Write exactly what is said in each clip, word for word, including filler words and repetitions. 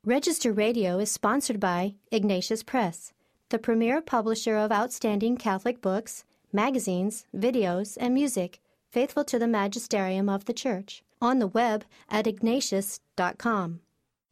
Register Radio is sponsored by Ignatius Press, the premier publisher of outstanding Catholic books, magazines, videos, and music, faithful to the magisterium of the Church. On the web at ignatius dot com.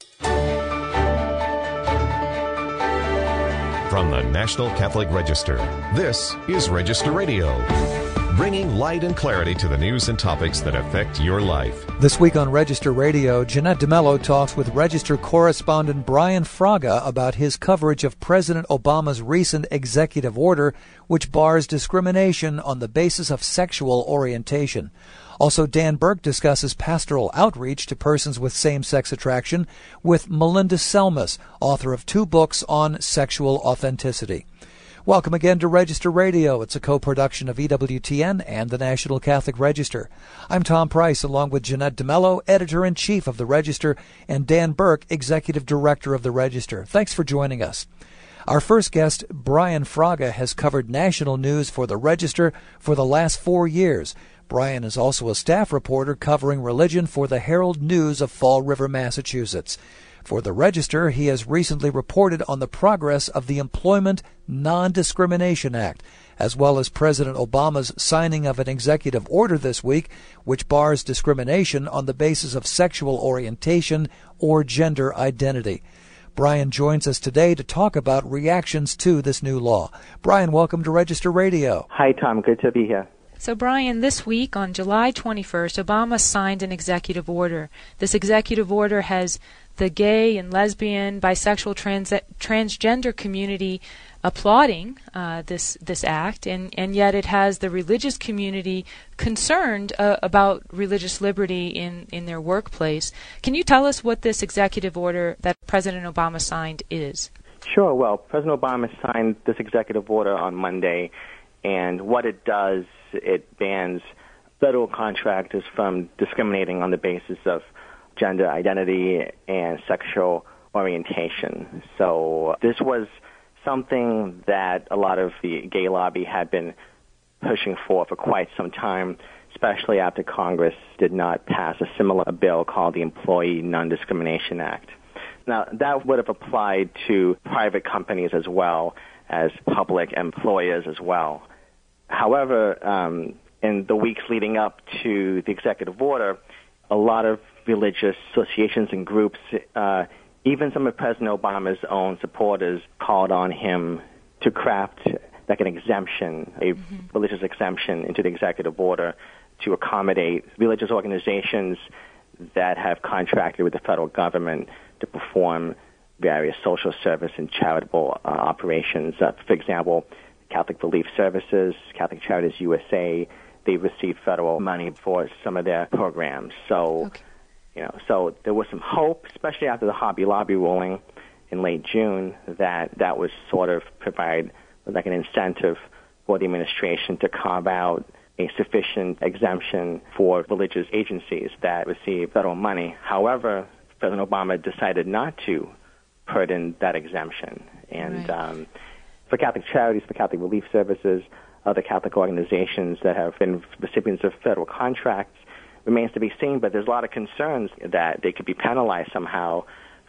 From the National Catholic Register, this is Register Radio, bringing light and clarity to the news and topics that affect your life. This week on Register Radio, Jeanette DeMello talks with Register correspondent Brian Fraga about his coverage of President Obama's recent executive order, which bars discrimination on the basis of sexual orientation. Also, Dan Burke discusses pastoral outreach to persons with same-sex attraction with Melinda Selmas, author of two books on sexual authenticity. Welcome again to Register Radio. It's a co-production of E W T N and the National Catholic Register. I'm Tom Price, along with Jeanette DeMello, editor-in-chief of the Register, and Dan Burke, executive director of the Register. Thanks for joining us. Our first guest, Brian Fraga, has covered national news for the Register for the last four years. Brian is also a staff reporter covering religion for the Herald News of Fall River, Massachusetts. For the Register, he has recently reported on the progress of the Employment Non-Discrimination Act, as well as President Obama's signing of an executive order this week, which bars discrimination on the basis of sexual orientation or gender identity. Brian joins us today to talk about reactions to this new law. Brian, welcome to Register Radio. Hi, Tom. Good to be here. So, Brian, this week on July twenty-first, Obama signed an executive order. This executive order has the gay and lesbian, bisexual, trans- transgender community applauding uh, this this act, and, and yet it has the religious community concerned uh, about religious liberty in, in their workplace. Can you tell us what this executive order that President Obama signed is? Sure. Well, President Obama signed this executive order on Monday, and what it does, it bans federal contractors from discriminating on the basis of gender identity and sexual orientation. So this was something that a lot of the gay lobby had been pushing for for quite some time, especially after Congress did not pass a similar bill called the Employee Non-Discrimination Act. Now, that would have applied to private companies as well as public employers as well. However, um, in the weeks leading up to the executive order, a lot of religious associations and groups, uh, even some of President Obama's own supporters, called on him to craft like an exemption, a mm-hmm. religious exemption into the executive order to accommodate religious organizations that have contracted with the federal government to perform various social service and charitable uh, operations. Uh, for example, Catholic Relief Services, Catholic Charities U S A, they received federal money for some of their programs. So, okay. you know, so there was some hope, especially after the Hobby Lobby ruling in late June, that that was sort of provide like an incentive for the administration to carve out a sufficient exemption for religious agencies that receive federal money. However, President Obama decided not to put in that exemption. And right. um, for Catholic Charities, for Catholic Relief Services, other Catholic organizations that have been recipients of federal contracts, remains to be seen, but there's a lot of concerns that they could be penalized somehow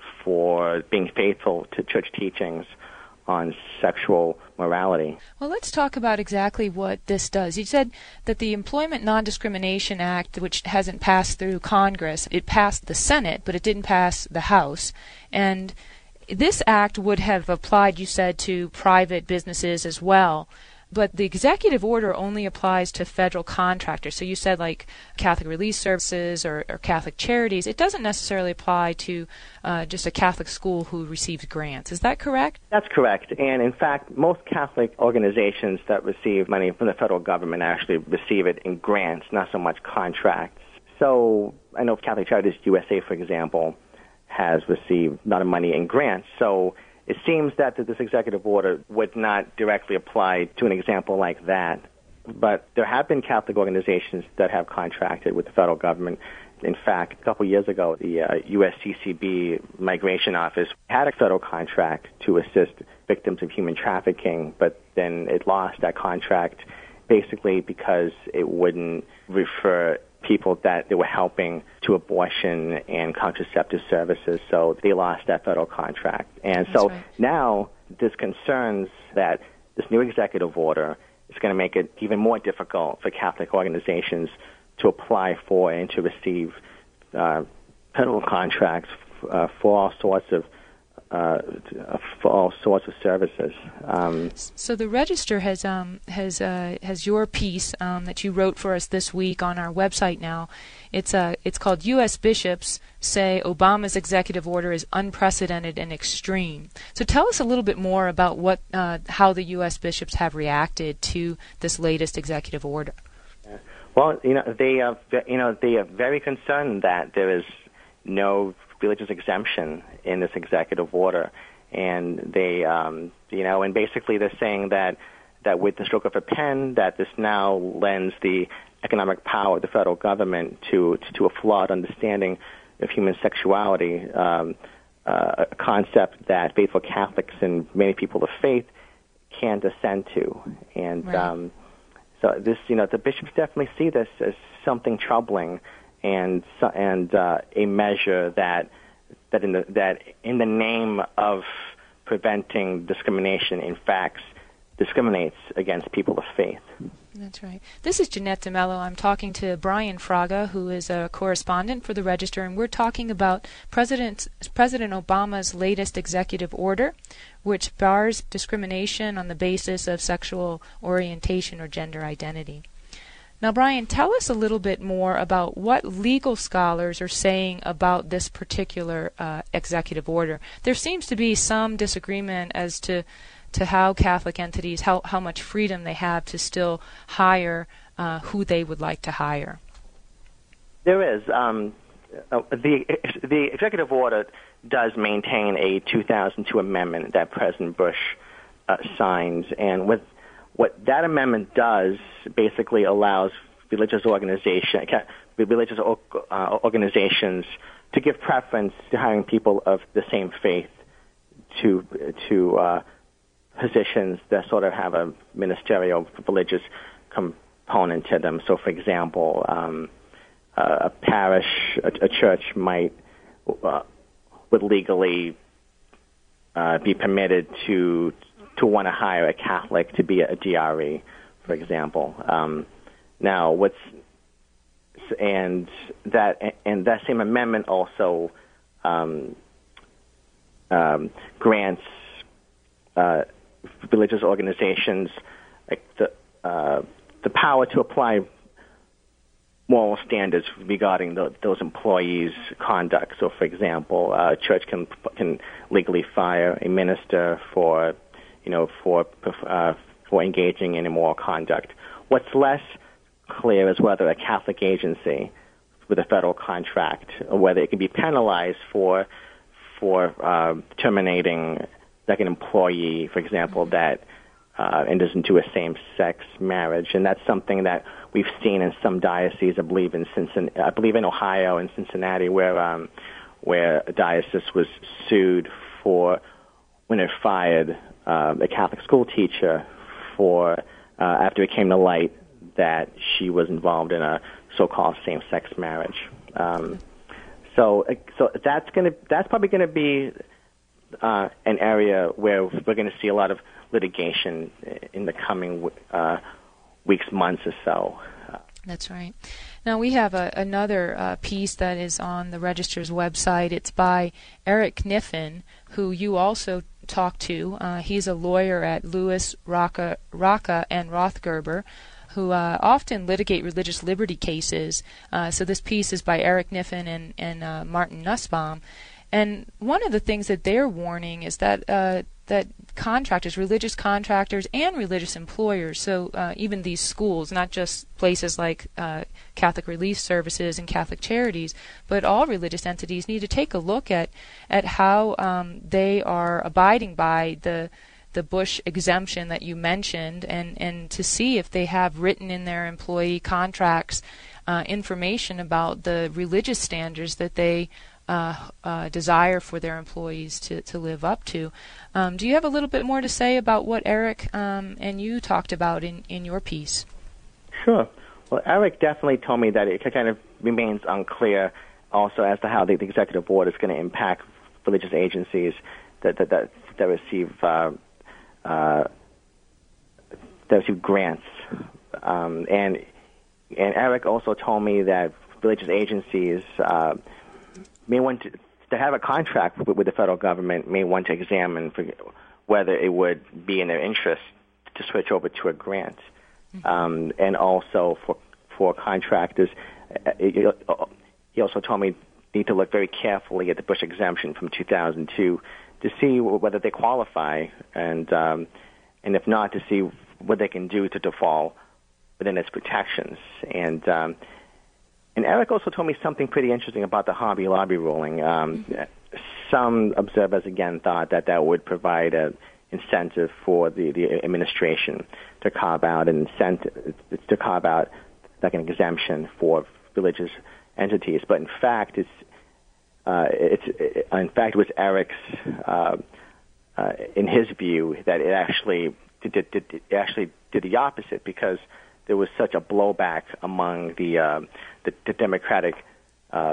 for being faithful to church teachings on sexual morality. Well, let's talk about exactly what this does. You said that the Employment Non-Discrimination Act, which hasn't passed through Congress, it passed the Senate, but it didn't pass the House. And this act would have applied, you said, to private businesses as well. But the executive order only applies to federal contractors. So you said like Catholic Relief Services or, or Catholic Charities. It doesn't necessarily apply to uh, just a Catholic school who receives grants. Is that correct? That's correct. And in fact, most Catholic organizations that receive money from the federal government actually receive it in grants, not so much contracts. So I know Catholic Charities U S A, for example, has received a lot of money in grants. So it seems that this executive order would not directly apply to an example like that. But there have been Catholic organizations that have contracted with the federal government. In fact, a couple years ago, the uh, U S C C B Migration Office had a federal contract to assist victims of human trafficking, but then it lost that contract basically because it wouldn't refer people that they were helping to abortion and contraceptive services, so they lost that federal contract. And That's so right. now there's concerns that this new executive order is going to make it even more difficult for Catholic organizations to apply for and to receive uh, federal contracts uh, for all sorts of Uh, for all sorts of services. Um, so the Register has um, has uh, has your piece um, that you wrote for us this week on our website now. It's uh, it's called U S Bishops Say Obama's Executive Order is Unprecedented and Extreme. So tell us a little bit more about what uh, how the U S bishops have reacted to this latest executive order. Well, you know, they are you know they are very concerned that there is no religious exemption in this executive order, and they, um, you know, and basically they're saying that that with the stroke of a pen, that this now lends the economic power of the federal government to to a flawed understanding of human sexuality, um, uh, a concept that faithful Catholics and many people of faith can't assent to, and right. um, so this, you know, the bishops definitely see this as something troubling. And and uh, a measure that that in the that in the name of preventing discrimination, in fact, discriminates against people of faith. That's right. This is Jeanette DeMello. I'm talking to Brian Fraga, who is a correspondent for the Register, and we're talking about President President Obama's latest executive order, which bars discrimination on the basis of sexual orientation or gender identity. Now, Brian, tell us a little bit more about what legal scholars are saying about this particular uh, executive order. There seems to be some disagreement as to to how Catholic entities, how, how much freedom they have to still hire uh, who they would like to hire. There is. Um, uh, the, the executive order does maintain a two thousand two amendment that President Bush uh, signs, and with what that amendment does basically allows religious organization, religious uh, organizations to give preference to hiring people of the same faith to to uh, positions that sort of have a ministerial religious component to them. So, for example, um, a parish, a, a church might uh, would legally uh, be permitted to. to want to hire a Catholic to be a D R E, for example. Um, now, what's and that and that same amendment also um, um, grants uh, religious organizations like the uh, the power to apply moral standards regarding the, those employees' conduct. So, for example, a church can can legally fire a minister for you know, for uh, for engaging in immoral conduct. What's less clear is whether a Catholic agency with a federal contract, or whether it can be penalized for for uh, terminating, like an employee, for example, that uh, enters into a same-sex marriage, and that's something that we've seen in some dioceses. I believe in Cincinnati, I believe in Ohio and Cincinnati, where um, where a diocese was sued for when it fired Uh, a Catholic school teacher for uh, after it came to light that she was involved in a so-called same-sex marriage. Um, so, so that's going to that's probably going to be uh, an area where we're going to see a lot of litigation in the coming uh, weeks, months, or so. That's right. Now we have a, another uh, piece that is on the Register's website. It's by Eric Kniffen, who you also talked to. Uh, he's a lawyer at Lewis, Rocca, Rocca and Rothgerber, who uh, often litigate religious liberty cases. Uh, so this piece is by Eric Kniffen and, and uh, Martin Nussbaum. And one of the things that they're warning is that uh, that contractors, religious contractors, and religious employers, so uh, even these schools, not just places like uh, Catholic Relief Services and Catholic Charities, but all religious entities need to take a look at at how um, they are abiding by the the Bush exemption that you mentioned, and, and to see if they have written in their employee contracts uh, information about the religious standards that they Uh, uh, desire for their employees to, to live up to. Um, do you have a little bit more to say about what Eric um, and you talked about in, in your piece? Sure. Well, Eric definitely told me that it kind of remains unclear also as to how the, the executive order is going to impact religious agencies that that that, that receive uh, uh, that receive grants, um, and and Eric also told me that religious agencies uh, may want to, to have a contract with, with the federal government, may want to examine for whether it would be in their interest to switch over to a grant, mm-hmm. um, and also for for contractors. Uh, he also told me need to look very carefully at the Bush exemption from two thousand two to see whether they qualify, and um, and if not, to see what they can do to fall within its protections. And um, and Eric also told me something pretty interesting about the Hobby Lobby ruling. Um, mm-hmm. Some observers again thought that that would provide an incentive for the, the administration to carve out an incentive to carve out like an exemption for religious entities, but in fact, it's uh, it's it, in fact it was Eric's uh, uh, in his view that it actually did, did, did it actually did the opposite, because there was such a blowback among the uh, the, the Democratic uh,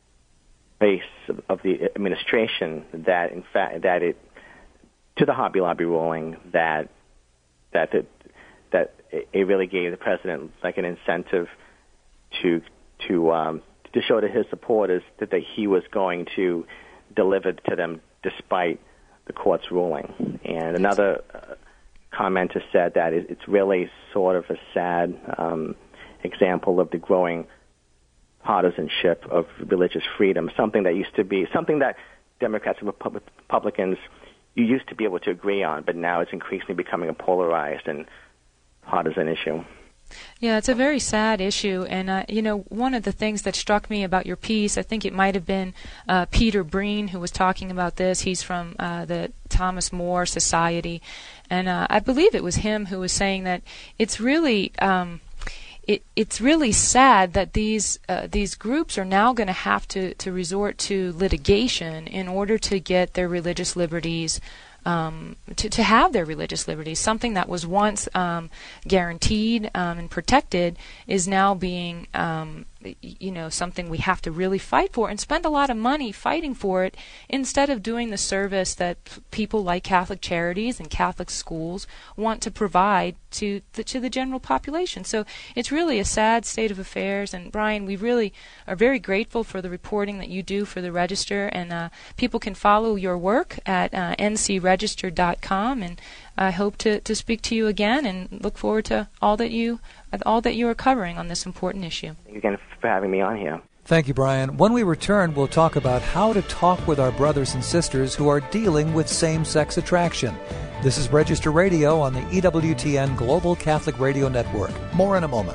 base of, of the administration that in fact that it to the Hobby Lobby ruling that that it, that it really gave the president like an incentive to to um, to show to his supporters that, that he was going to deliver to them despite the court's ruling. And another uh, commenter said that it, it's really sort of a sad um, example of the growing partisanship of religious freedom, something that used to be, something that Democrats and Republicans you used to be able to agree on, but now it's increasingly becoming a polarized and partisan issue. Yeah, it's a very sad issue, and uh, you know, one of the things that struck me about your piece, I think it might have been uh, Peter Breen who was talking about this. He's from uh, the Thomas More Society, and uh, I believe it was him who was saying that it's really um, it, it's really sad that these uh, these groups are now going to have to to resort to litigation in order to get their religious liberties. Um, to, to have their religious liberties, something that was once um, guaranteed um, and protected, is now being, um, you know, something we have to really fight for and spend a lot of money fighting for it, instead of doing the service that p- people like Catholic Charities and Catholic schools want to provide to the, to the general population. So it's really a sad state of affairs. And Brian, we really are very grateful for the reporting that you do for the Register, and uh, people can follow your work at uh, n c register dot com, and I hope to, to speak to you again, and look forward to all that you all that you are covering on this important issue. Thank you again for having me on here. Thank you, Brian. When we return, we'll talk about how to talk with our brothers and sisters who are dealing with same-sex attraction. This is Register Radio on the E W T N Global Catholic Radio Network. More in a moment.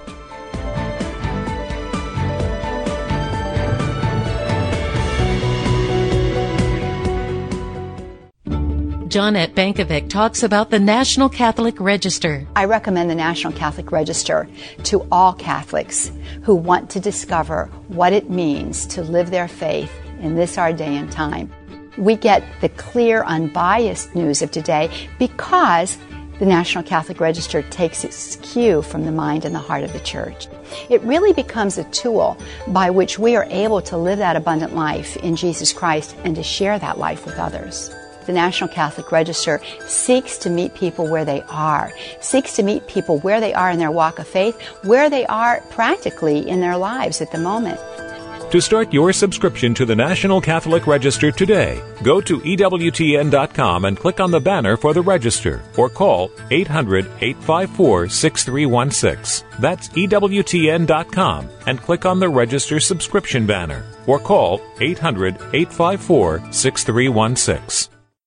Johnette Bankovic talks about the National Catholic Register. I recommend the National Catholic Register to all Catholics who want to discover what it means to live their faith in this our day and time. We get the clear, unbiased news of today because the National Catholic Register takes its cue from the mind and the heart of the Church. It really becomes a tool by which we are able to live that abundant life in Jesus Christ and to share that life with others. The National Catholic Register seeks to meet people where they are, seeks to meet people where they are in their walk of faith, where they are practically in their lives at the moment. To start your subscription to the National Catholic Register today, go to E W T N dot com and click on the banner for the Register, or call eight hundred, eight five four, six three one six. That's E W T N dot com and click on the Register subscription banner, or call eight hundred, eight five four, six three one six.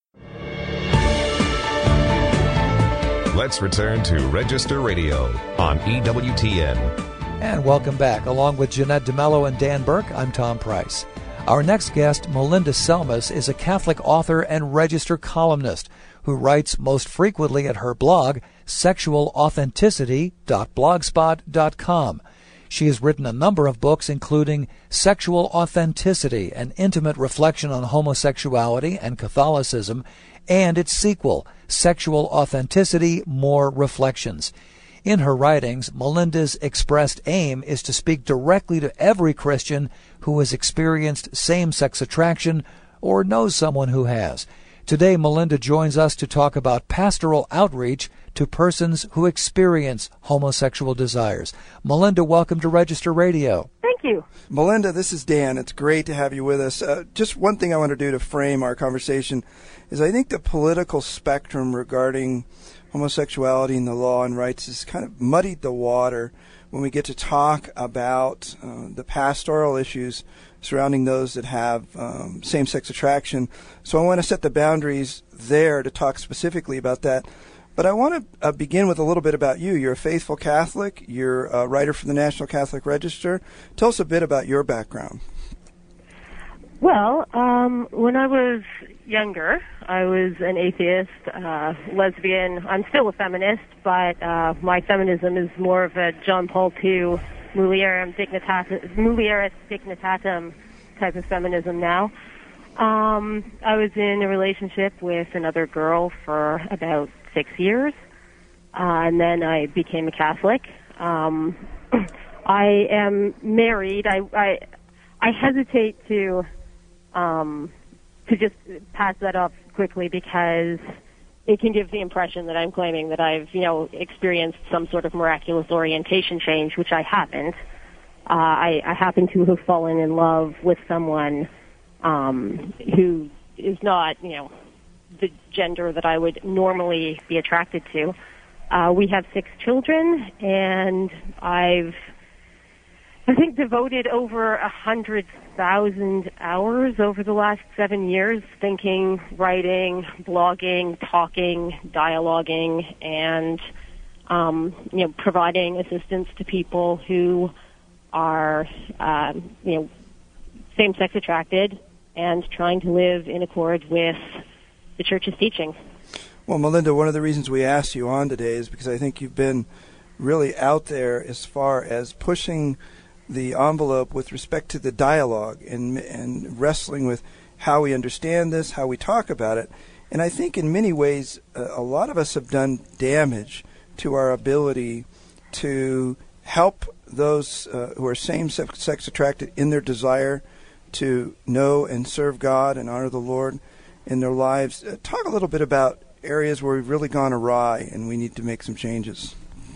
Let's return to Register Radio on E W T N. And welcome back. Along with Jeanette DeMello and Dan Burke, I'm Tom Price. Our next guest, Melinda Selmas, is a Catholic author and Register columnist who writes most frequently at her blog, sexual authenticity dot blogspot dot com. She has written a number of books, including Sexual Authenticity, an intimate reflection on homosexuality and Catholicism, and its sequel, Sexual Authenticity, More Reflections. In her writings, Melinda's expressed aim is to speak directly to every Christian who has experienced same-sex attraction or knows someone who has. Today, Melinda joins us to talk about pastoral outreach to persons who experience homosexual desires. Melinda, welcome to Register Radio. Thank you. Melinda, this is Dan. It's great to have you with us. Uh, just one thing I want to do to frame our conversation is I think the political spectrum regarding homosexuality and the law and rights has kind of muddied the water when we get to talk about uh, the pastoral issues surrounding those that have um, same-sex attraction. So I want to set the boundaries there to talk specifically about that. But I want to uh, begin with a little bit about you. You're a faithful Catholic. You're a writer for the National Catholic Register. Tell us a bit about your background. Well, um, when I was younger, I was an atheist, uh, lesbian. I'm still a feminist, but uh, my feminism is more of a John Paul the Second, mulieris dignitatum, mulieris dignitatum type of feminism now. Um, I was in a relationship with another girl for about six years, uh, and then I became a Catholic. Um, I am married. I, I, I hesitate to um, to just pass that off quickly because it can give the impression that I'm claiming that I've, you know, experienced some sort of miraculous orientation change, which I haven't. Uh, I, I happen to have fallen in love with someone um, who is not, you know, the gender that I would normally be attracted to. Uh, we have six children, and I've, I think, devoted over a hundred thousand hours over the last seven years thinking, writing, blogging, talking, dialoguing, and um, you know, providing assistance to people who are, um, you know, same-sex attracted and trying to live in accord with the Church's teaching. Well, Melinda, one of the reasons we asked you on today is because I think you've been really out there as far as pushing the envelope with respect to the dialogue and and wrestling with how we understand this, how we talk about it. And I think in many ways, uh, a lot of us have done damage to our ability to help those uh, who are same-sex attracted in their desire to know and serve God and honor the Lord in their lives. Uh, talk a little bit about areas where we've really gone awry and we need to make some changes.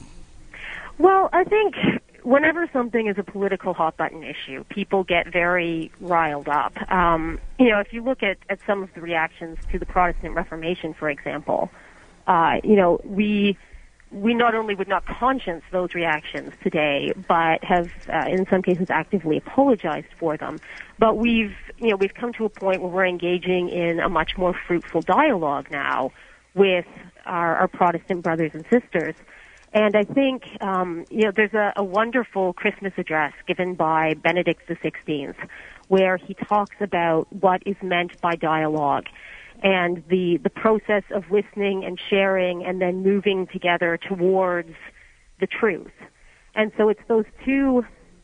Well, I think whenever something is a political hot-button issue, people get very riled up. Um, you know, if you look at, at some of the reactions to the Protestant Reformation, for example, uh, you know, we we not only would not conscience those reactions today, but have, uh, in some cases, actively apologized for them. But we've, you know, we've come to a point where we're engaging in a much more fruitful dialogue now with our, our Protestant brothers and sisters. And I think, um, you know, there's a, a wonderful Christmas address given by Benedict the sixteenth, where he talks about what is meant by dialogue and the, the process of listening and sharing and then moving together towards the truth. And so it's those two,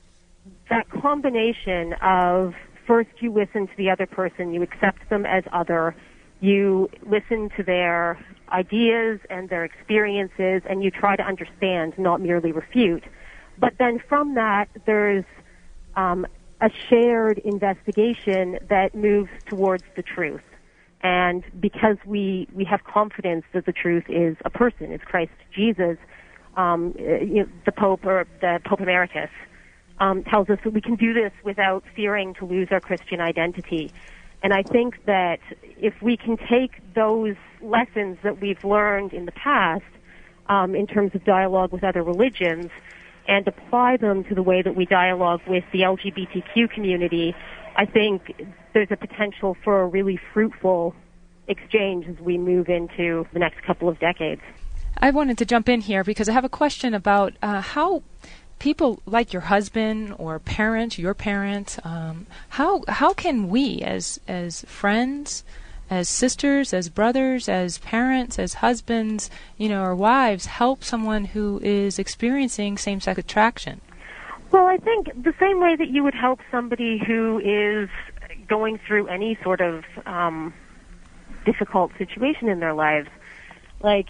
that combination of first you listen to the other person, you accept them as other, you listen to their ideas and their experiences, and you try to understand, not merely refute. But then from that, there's um, a shared investigation that moves towards the truth. And because we, we have confidence that the truth is a person, is Christ Jesus, um, you know, the Pope or the Pope Emeritus um, tells us that we can do this without fearing to lose our Christian identity. And I think that if we can take those lessons that we've learned in the past um, in terms of dialogue with other religions and apply them to the way that we dialogue with the L G B T Q community, I think there's a potential for a really fruitful exchange as we move into the next couple of decades. I wanted to jump in here because I have a question about uh, how people like your husband or parents, your parents, um, how how can we as as friends, as sisters, as brothers, as parents, as husbands, you know, or wives, help someone who is experiencing same-sex attraction? Well, I think the same way that you would help somebody who is going through any sort of um, difficult situation in their lives, like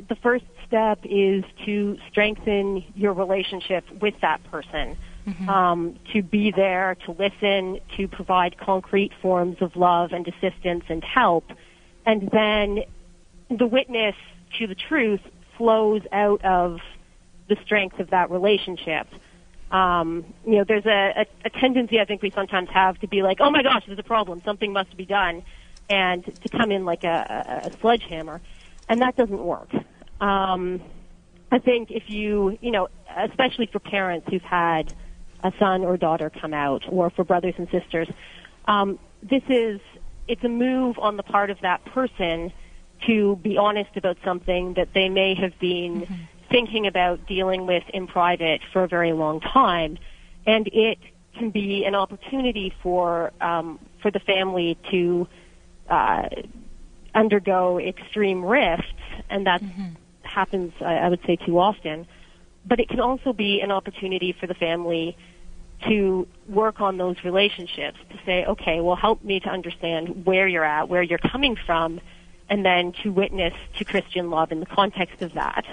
the first step is to strengthen your relationship with that person, mm-hmm. um, to be there, to listen, to provide concrete forms of love and assistance and help. And then the witness to the truth flows out of the strength of that relationship. Um, you know, there's a, a, a tendency I think we sometimes have to be like, oh my gosh, there's a problem, something must be done, and to come in like a, a, a sledgehammer, and that doesn't work. Um, I think if you, you know, especially for parents who've had a son or daughter come out, or for brothers and sisters, um, this is, it's a move on the part of that person to be honest about something that they may have been mm-hmm. thinking about dealing with in private for a very long time, and it can be an opportunity for um, for the family to uh, undergo extreme rifts, and that mm-hmm. happens, I, I would say, too often. But it can also be an opportunity for the family to work on those relationships, to say, okay, well, help me to understand where you're at, where you're coming from, and then to witness to Christian love in the context of that.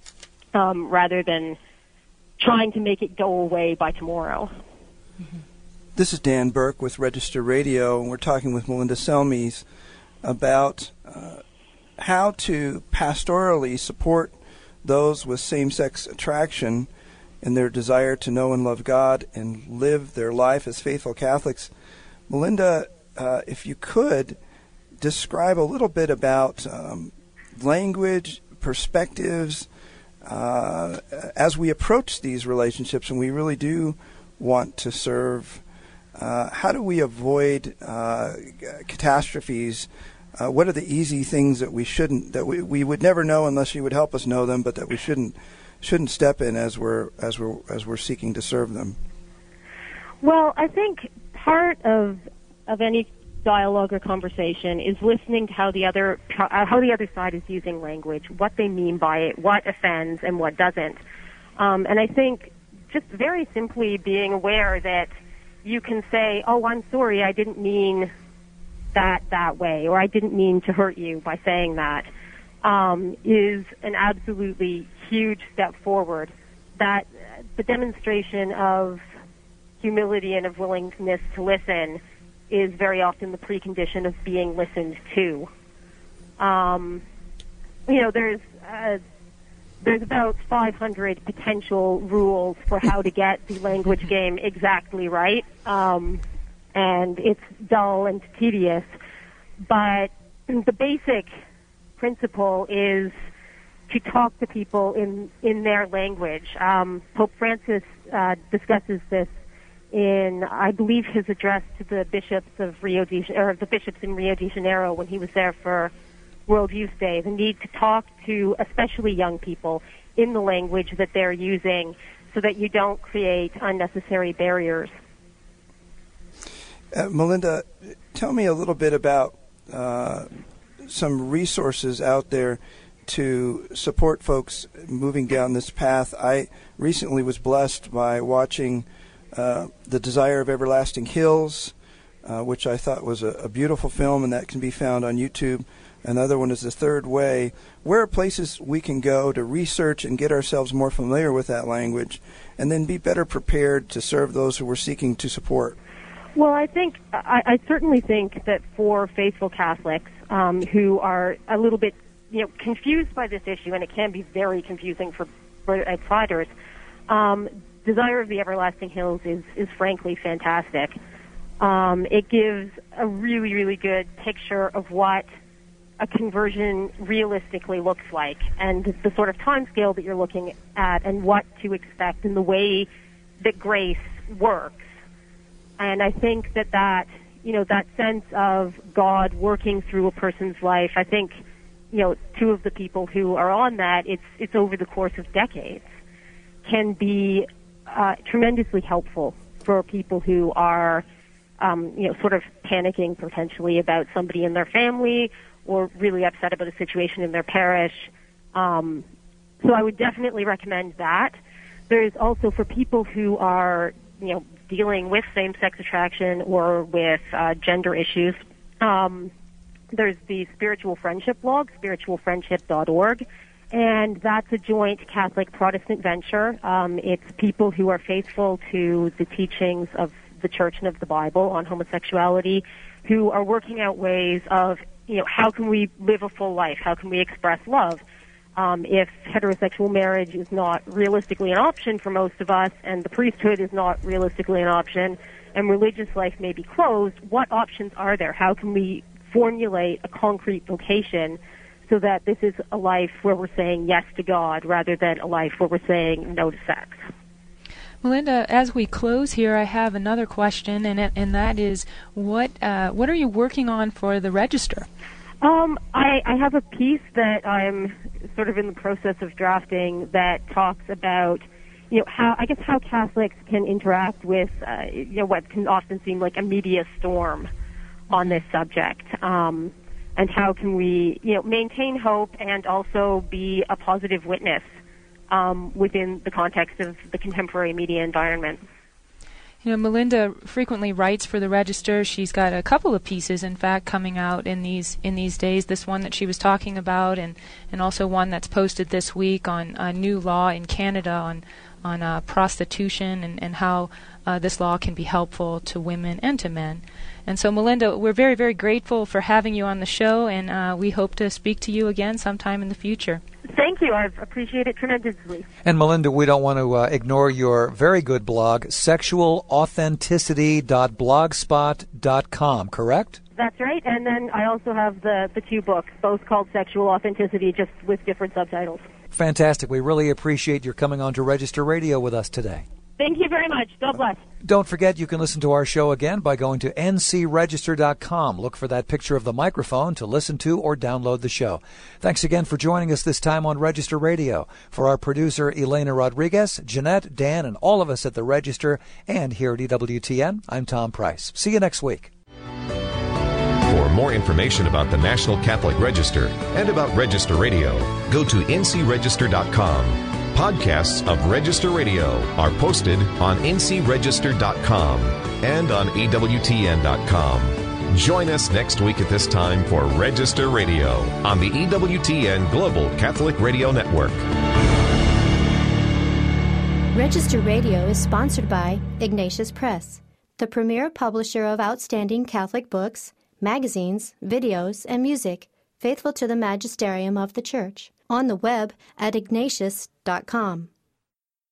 Um, rather than trying to make it go away by tomorrow. Mm-hmm. This is Dan Burke with Register Radio, and we're talking with Melinda Selmes about uh, how to pastorally support those with same-sex attraction in their desire to know and love God and live their life as faithful Catholics. Melinda, uh, if you could, describe a little bit about um, language, perspectives, Uh, as we approach these relationships, and we really do want to serve, uh, how do we avoid uh, catastrophes? Uh, what are the easy things that we shouldn't, that we, we would never know unless you would help us know them, but that we shouldn't shouldn't step in as we're as we're as we're seeking to serve them? Well, I think part of of any dialogue or conversation is listening to how the other how the other side is using language, what they mean by it, what offends and what doesn't. Um, and I think just very simply being aware that you can say, oh, I'm sorry, I didn't mean that that way, or I didn't mean to hurt you by saying that, um, is an absolutely huge step forward. That the demonstration of humility and of willingness to listen is very often the precondition of being listened to. Um, you know, there's uh, there's about five hundred potential rules for how to get the language game exactly right, um, and it's dull and tedious. But the basic principle is to talk to people in in their language. Um, Pope Francis uh, discusses this in, I believe, his address to the bishops of Rio de or the bishops in Rio de Janeiro when he was there for World Youth Day. The need to talk to, especially young people, in the language that they're using, so that you don't create unnecessary barriers. Uh, Melinda, tell me a little bit about uh, some resources out there to support folks moving down this path. I recently was blessed by watching Uh, The Desire of Everlasting Hills, uh, which I thought was a, a beautiful film, and that can be found on YouTube. Another one is The Third Way. Where are places we can go to research and get ourselves more familiar with that language, and then be better prepared to serve those who we're seeking to support? Well, I think I, I certainly think that for faithful Catholics um, who are a little bit, you know, confused by this issue, and it can be very confusing for, for outsiders, um, Desire of the Everlasting Hills is, is frankly fantastic. Um, it gives a really, really good picture of what a conversion realistically looks like, and the sort of time scale that you're looking at, and what to expect, and the way that grace works. And I think that that, you know, that sense of God working through a person's life, I think, you know, two of the people who are on that, it's it's over the course of decades, can be Uh, tremendously helpful for people who are, um, you know, sort of panicking potentially about somebody in their family, or really upset about a situation in their parish. Um, so I would definitely recommend that. There's also for people who are, you know, dealing with same-sex attraction or with uh, gender issues. Um, there's the Spiritual Friendship blog, spiritual friendship dot org, And that's a joint Catholic-Protestant venture. Um, it's people who are faithful to the teachings of the Church and of the Bible on homosexuality, who are working out ways of, you know, how can we live a full life? How can we express love? Um, if heterosexual marriage is not realistically an option for most of us, and the priesthood is not realistically an option, and religious life may be closed, what options are there? How can we formulate a concrete vocation so that this is a life where we're saying yes to God rather than a life where we're saying no to sex? Melinda, as we close here, I have another question, and it, and that is, what uh, what are you working on for the Register? Um, I, I have a piece that I'm sort of in the process of drafting that talks about, you know, how I guess how Catholics can interact with, uh, you know, what can often seem like a media storm on this subject, um, and how can we, you know, maintain hope and also be a positive witness um, within the context of the contemporary media environment. You know, Melinda frequently writes for the Register. She's got a couple of pieces, in fact, coming out in these in these days. This one that she was talking about, and, and also one that's posted this week on a new law in Canada on on uh, prostitution and, and how uh, this law can be helpful to women and to men. And so, Melinda, we're very, very grateful for having you on the show, and uh, we hope to speak to you again sometime in the future. Thank you. I appreciate it tremendously. And Melinda, we don't want to uh, ignore your very good blog, sexual authenticity dot blogspot dot com, correct? That's right. And then I also have the, the two books, both called Sexual Authenticity, just with different subtitles. Fantastic. We really appreciate your coming on to Register Radio with us today. Thank you very much. God bless. Don't forget, you can listen to our show again by going to N C register dot com. Look for that picture of the microphone to listen to or download the show. Thanks again for joining us this time on Register Radio. For our producer, Elena Rodriguez, Jeanette, Dan, and all of us at the Register and here at E W T N, I'm Tom Price. See you next week. For more information about the National Catholic Register and about Register Radio, go to N C register dot com. Podcasts of Register Radio are posted on N C register dot com and on E W T N dot com. Join us next week at this time for Register Radio on the E W T N Global Catholic Radio Network. Register Radio is sponsored by Ignatius Press, the premier publisher of outstanding Catholic books, magazines, videos, and music, faithful to the magisterium of the Church. On the web at ignatius dot com.